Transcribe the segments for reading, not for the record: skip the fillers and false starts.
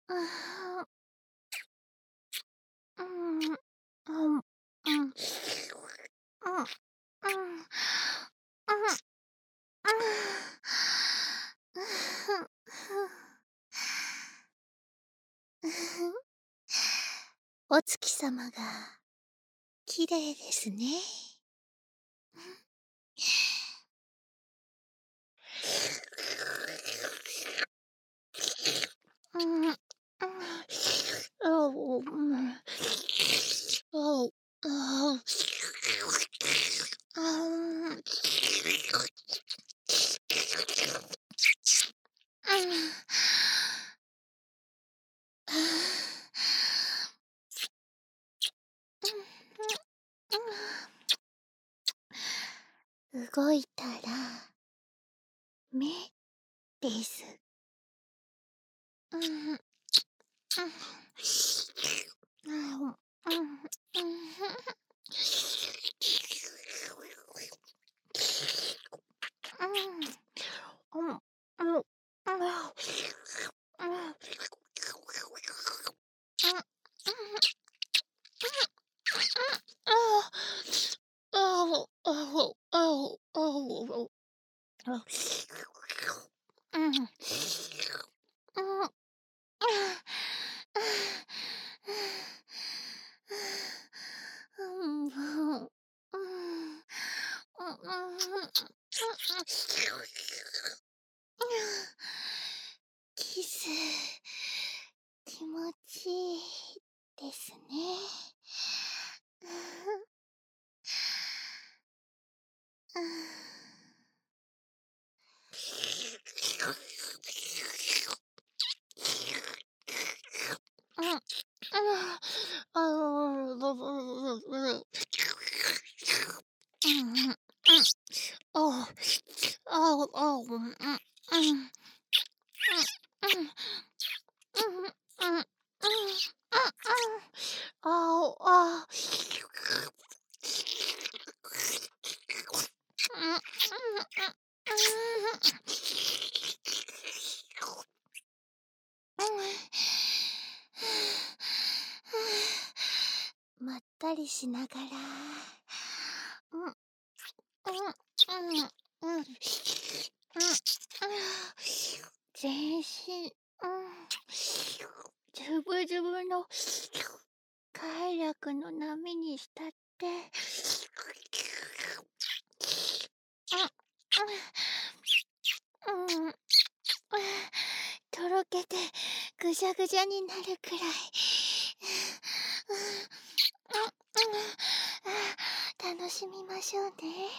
うーん、うん、うん、うん、うん、うん、お月様が綺麗ですね。うん、うん、おう、うん、おう、ああ、あん、うん、動いたら目です。うん、うん、うん、うん、うん、うん、うん、キス、気持ちいいですね。まったりしながら、うん、うん、うん、うん、うん、全身、ずぶずぶの快楽の波に浸って、うん、うん、とろけてぐじゃぐじゃになるくらい。楽しみましょうね。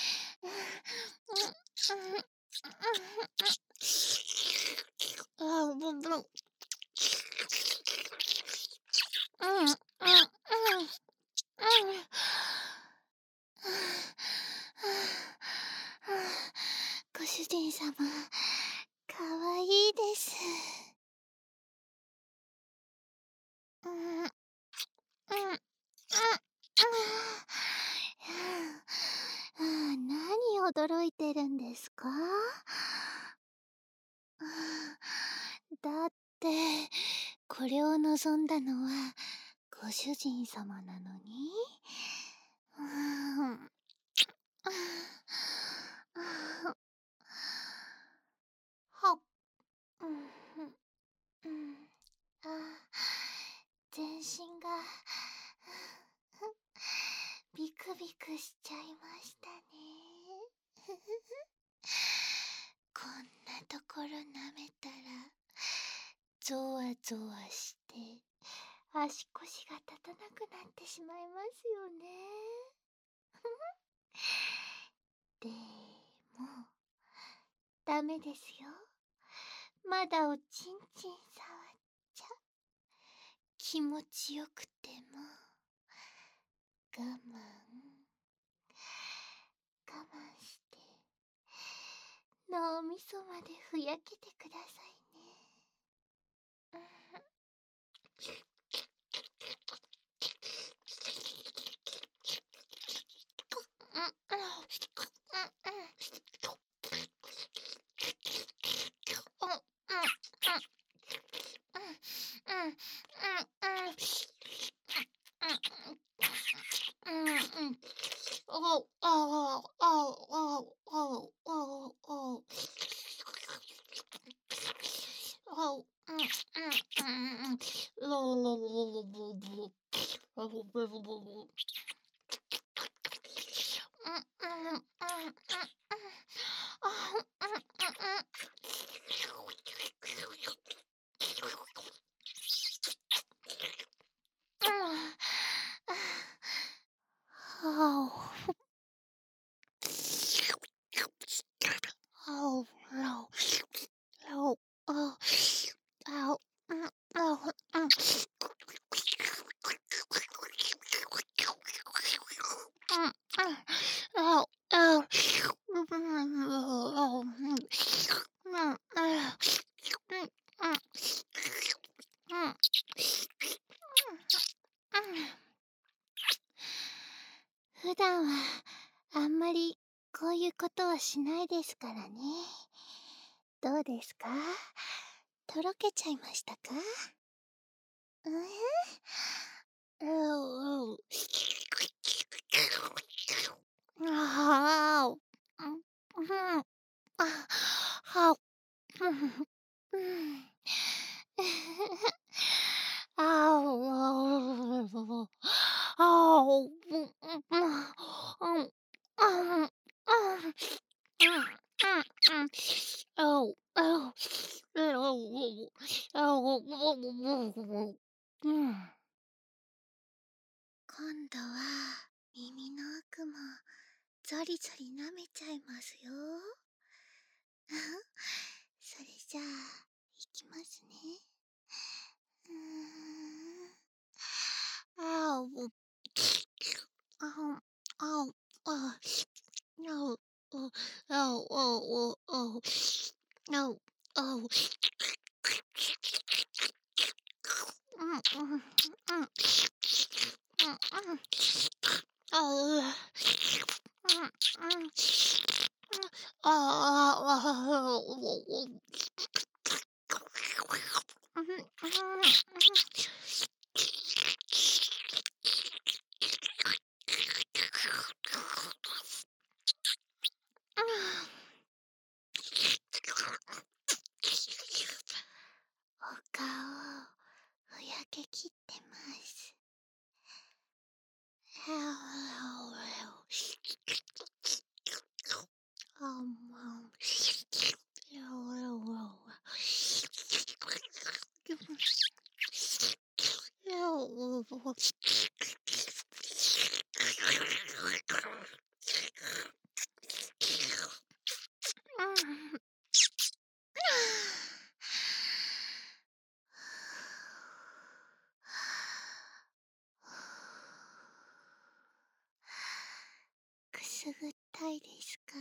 あ、ぶんぶん。うん、うん、うん、うん。ご主人様、かわいいです。うん、うん、うん、何驚いてるんですか？だって、これを望んだのはご主人様なのに。うーん。はっ。うん、うん。全身がビクビクしちゃいましたね。こんなところ舐めたらゾワゾワして足腰が立たなくなってしまいますよね。でもダメですよ。まだおちんちん触っちゃ気持ちよくても我慢我慢して脳みそまでふやけてくださいね。 普段はあんまりこういうことはしないですからね。どうですか？とろけちゃいましたか？うん。ああ、はうん。あお。あお、今度は耳の奥もゾリゾリ舐めちゃいますよ。それじゃあ、いきますね。あお、あお、あお、あお、あお、あお、あお、あお、あお、うん、うん、うん、あお、うん、ああ、お顔、ふやけきってます。くすぐったいですか？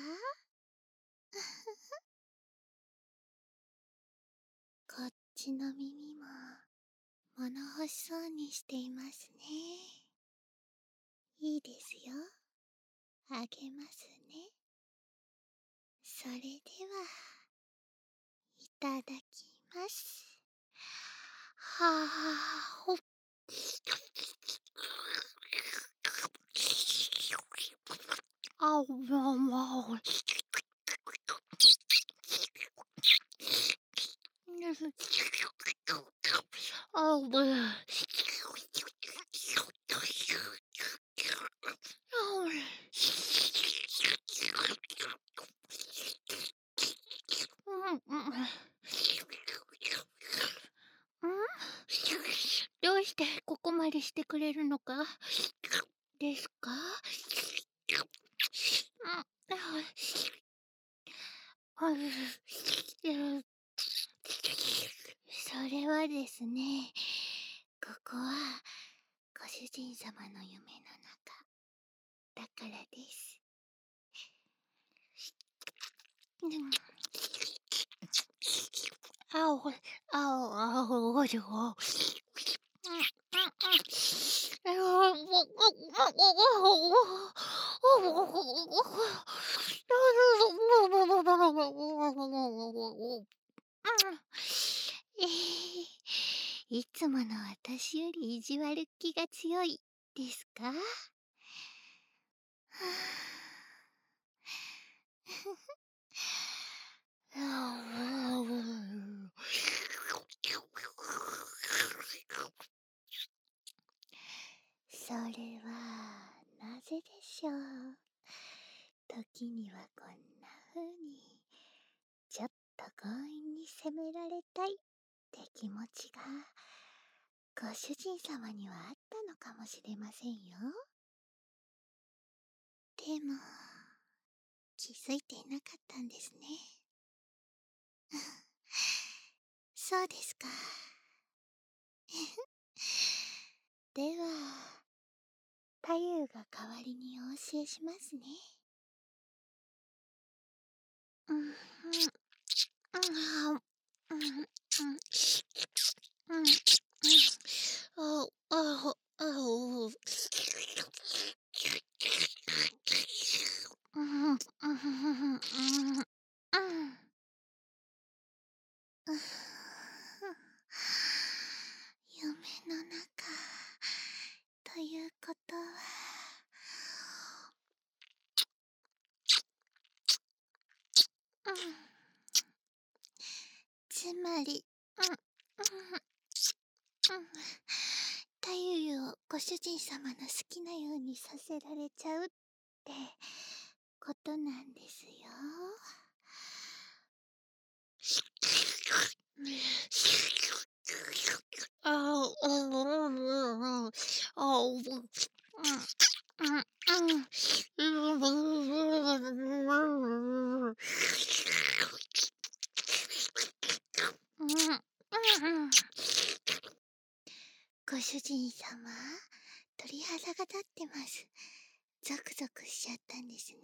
こっちの耳も物欲しそうにしていますね。いいですよ。あげますね。それでは、いただきます。はあ、ほっ。あお、まお。あお、ぶ。うん、どうしてここまでしてくれるのかですか？それはですね、ここはご主人様の夢の中だからです。あお、あお、おじょ。 いつもの私より意地悪気が強いですか？はあそれはなぜでしょう。時にはこんな風にちょっと強引に責められたいって気持ちがご主人様にはあったのかもしれませんよ。でも気づいていなかったんですね。そうですか。では太夫が代わりにお教えしますね。うんうんうんうんうんあああおうんうん夢の中ということはつまり太夫をご主人様の好きなようにさせられちゃうってことなんですよ。ああ、ご主人様、鳥肌が立ってます。ゾクゾクしちゃったんですね。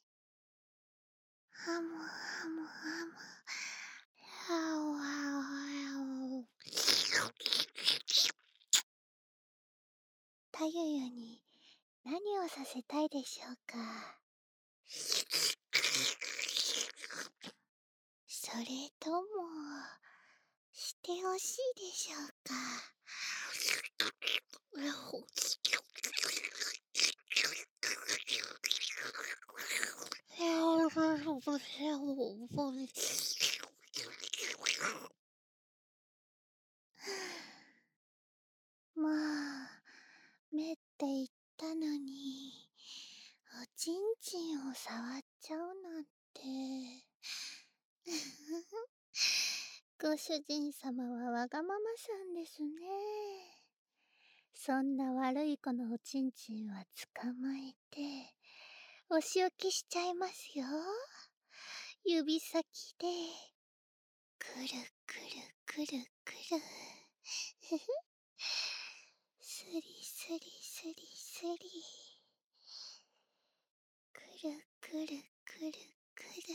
ハムハムハム。ハオハオハオ。太夫に何をさせたいでしょうか。それともしてほしいでしょうか。まあ、目って言ったのに、おちんちんを触っちゃうなんて。ご主人様はわがままさんですね。そんな悪い子のおちんちんは捕まえて、お仕置きしちゃいますよ。指先で、くるくるくるくる。スリスリスリスリ。くるくるくるくる。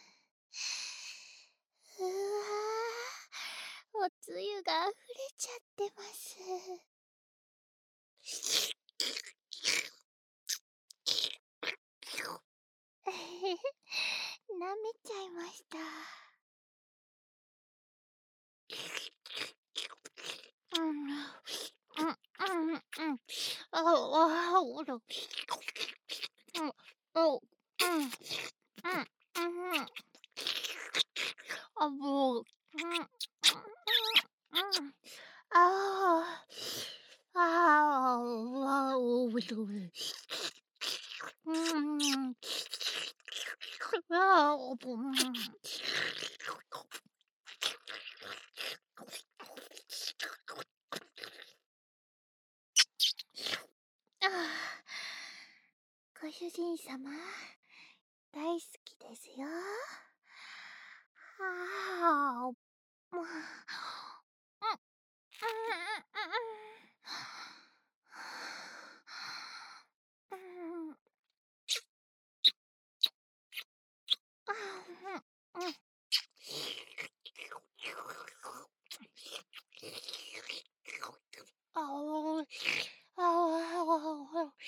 うわー、おつゆがあふれちゃってます。舐めちゃいました。うん、うん、うん、うん。ああ、おろ。うん、お、うん、うん、うん。あ、もう、うん、うん、うん。ああ、ああ、わお、ぶどう。うん。わお、うん。ああ、ご主人様、大好きですよ。ああ、もう、うん、うん、うん、うん、うん。あお、あお、あ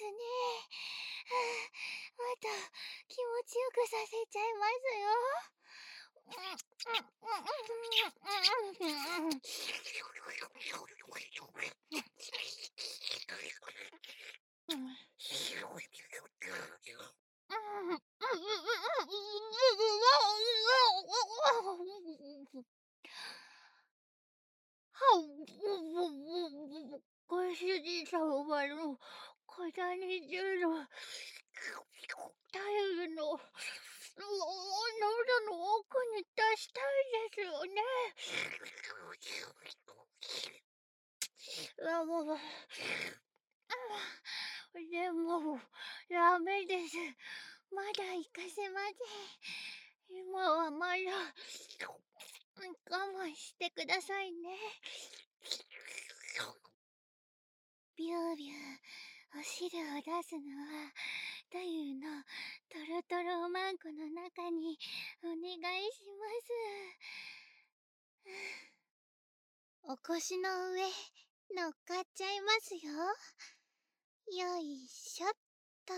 ね。また気持ちよくさせちゃいますよ。ご主人様の小谷中のタイルの喉の奥に出したいですよね。でもダメです。まだ行かせません。今はまだ我慢してくださいね。ビュービューお汁を出すのは太夫のトロトロおまんこの中にお願いします。お腰の上乗っかっちゃいますよ。よいしょっと。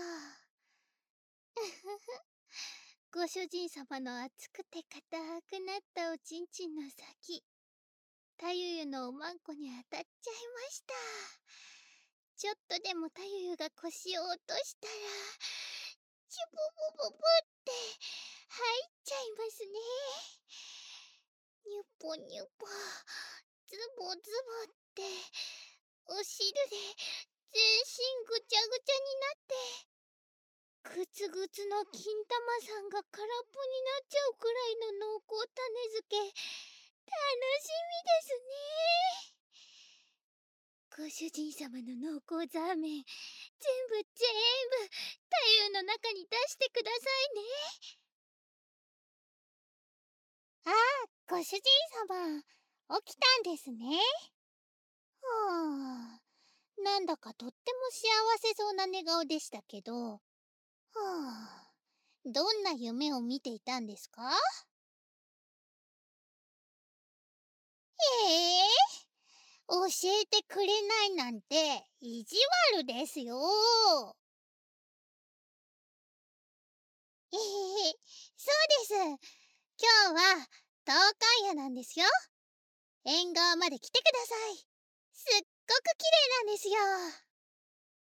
ご主人様の熱くて硬くなったおちんちんの先、太夫のおまんこに当たっちゃいました。ちょっとでも太夫が腰を落としたら、チュボボボボって入っちゃいますね。ニュポニュポ、ズボズボって、お汁で全身ぐちゃぐちゃになって、グツグツの金玉さんが空っぽになっちゃうくらいの濃厚種付け、楽しみですね。ご主人様の濃厚ザーメン、全部太夫の中に出してくださいね。ああ、ご主人様、起きたんですね。はあ、なんだかとっても幸せそうな寝顔でしたけど、はあ、どんな夢を見ていたんですか？教えてくれないなんて意地悪ですよ。そうです。今日は東海夜なんですよ。縁側まで来てください。すっごく綺麗なんですよ。